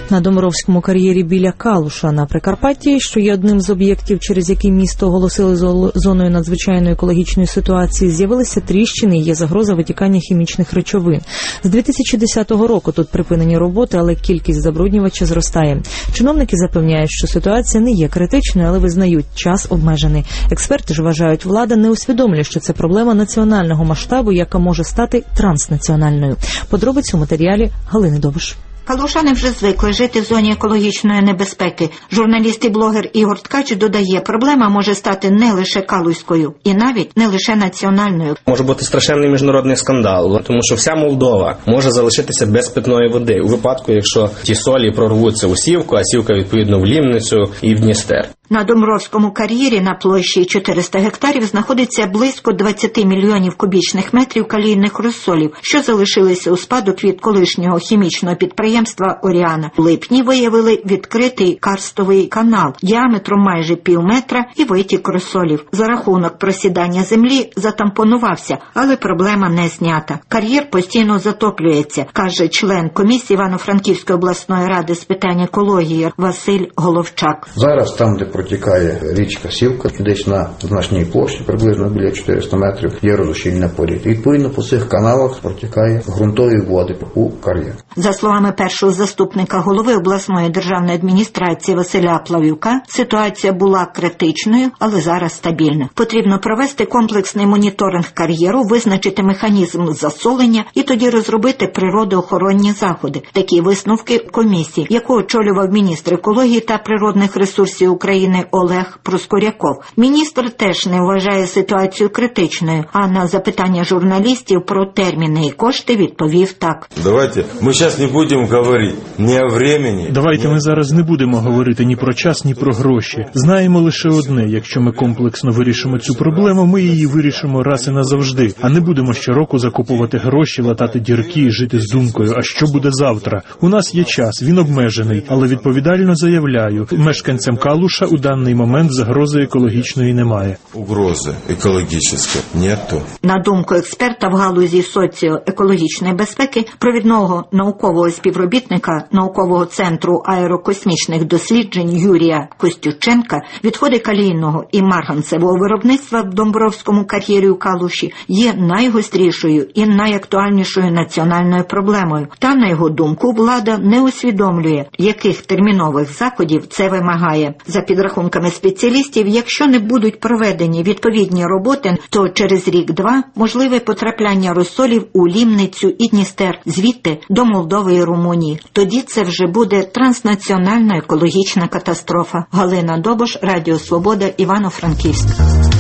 На Домбровському кар'єрі біля Калуша на Прикарпатті, що є одним з об'єктів, через який місто оголосили зоною надзвичайної екологічної ситуації, з'явилися тріщини і є загроза витікання хімічних речовин. З 2010 року тут припинені роботи, але кількість забруднювача зростає. Чиновники запевняють, що ситуація не є критичною, але визнають, час обмежений. Експерти ж вважають, влада не усвідомлює, що це проблема національного масштабу, яка може стати транснаціональною. Подробиці у матеріалі Галини Довбиш. Калушани вже звикли жити в зоні екологічної небезпеки. Журналіст і блогер Ігор Ткач додає, проблема може стати не лише калузькою і навіть не лише національною. Може бути страшенний міжнародний скандал, тому що вся Молдова може залишитися без питної води у випадку, якщо ті солі прорвуться у Сівку, а Сівка відповідно в Лімницю і в Дністер. На Домбровському кар'єрі на площі 400 гектарів знаходиться близько 20 мільйонів кубічних метрів калійних розсолів, що залишилися у спадок від колишнього хімічного підприємства «Оріана». У липні виявили відкритий карстовий канал діаметром майже півметра і витік розсолів. За рахунок просідання землі затампонувався, але проблема не знята. Кар'єр постійно затоплюється, каже член комісії Івано-Франківської обласної ради з питань екології Василь Головчак. Зараз там, де протікає річка Сівка, десь на значній площі, приблизно біля 400 метрів, є розущільне порід. Відповідно, по цих каналах протікає ґрунтові води у кар'єр. За словами першого заступника голови обласної державної адміністрації Василя Плавюка, ситуація була критичною, але зараз стабільна. Потрібно провести комплексний моніторинг кар'єру, визначити механізм засолення і тоді розробити природоохоронні заходи. Такі висновки комісії, яку очолював міністр екології та природних ресурсів України Олег Проскуряков. Міністр теж не вважає ситуацію критичною, а на запитання журналістів про терміни і кошти відповів так. Давайте ми зараз не будемо говорити ні о времени. Давайте ми зараз не будемо говорити ні про час, ні про гроші. Знаємо лише одне: якщо ми комплексно вирішимо цю проблему, ми її вирішимо раз і назавжди, а не будемо щороку закупувати гроші, латати дірки і жити з думкою, а що буде завтра. У нас є час, він обмежений, але відповідально заявляю, мешканцям Калуша у даний момент загрози екологічної немає. Угрози екологічної нету. На думку експерта в галузі соціоекологічної безпеки, провідного наукового співробітника Наукового центру аерокосмічних досліджень Юрія Костюченка, відходи калійного і марганцевого виробництва в Домбровському кар'єрі у Калуші є найгострішою і найактуальнішою національною проблемою. Та, на його думку, влада не усвідомлює, яких термінових заходів це вимагає. За підрахунками спеціалістів, якщо не будуть проведені відповідні роботи, то через рік-два можливе потрапляння розсолів у Лімницю і Дністер, звідти до Молдови і Румунії. Тоді це вже буде транснаціональна екологічна катастрофа. Галина Довбиш, Радіо Свобода, Івано-Франківськ.